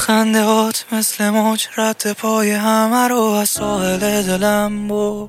خندهات مثل موج رد پای همه رو از ساحل دلم بود.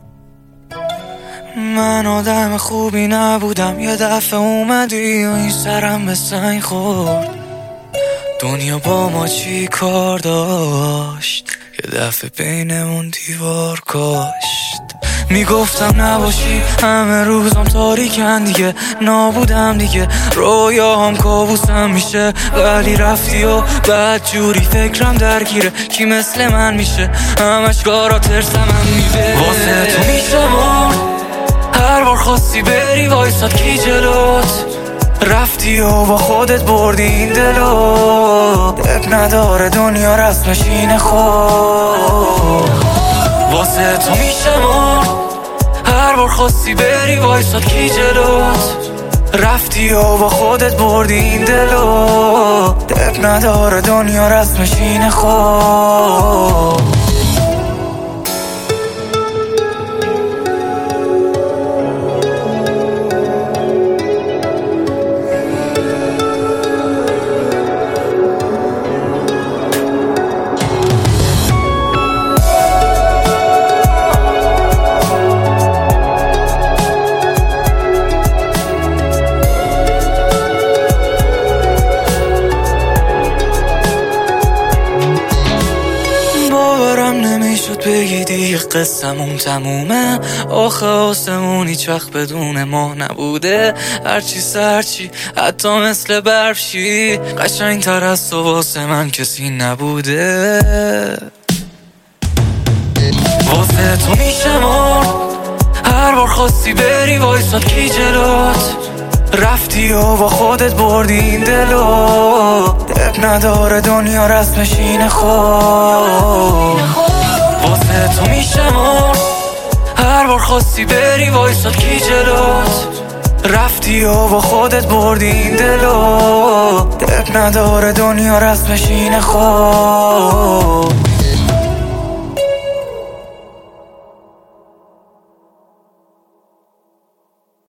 من آدم خوبی نبودم، یه دفعه اومدی و این سرم به سنگ خورد. دنیا با ما چی کار داشت، یه دفعه بینمون دیوار کاشت. میگفتم نباشی همه روزم تاریکن دیگه، نابودم دیگه، رویاهم کابوسم میشه. ولی رفتی و بعد جوری فکرم درگیره، کی مثل من میشه؟ همش کارا ترسم میبه. واسه تو میشه مرد، هر بار خواستی بری وایساد کی جلوت. رفتی و با خودت بردی این دلو، اب نداره دنیا رسمش اینه خود. واسه تو میشه مرد، هر بار خواستی بری وایساد کی جلوت. رفتی و با خودت بردی این دلو، اب نداره دنیا رسمش اینه خود. نمیشد بگی دیگه قصمون تمومه، آخه آسمون هیچ وقت بدون ماه نبوده. هرچی سرچی حتی مثل برفشی، قشنگ تر از تو واسه من کسی نبوده. واسه تو میشه مرد، هر بار خواستی بری وایساد کی جلوت. رفتی و با خودت بردی این دلو، اب نداره دنیا رسمش اینه خود. واسه تو میشه مرد، هر بار خواستی بری وایساد کی جلوت. رفتی و با خودت بردی این دلو، اب نداره دنیا رسمش اینه خود.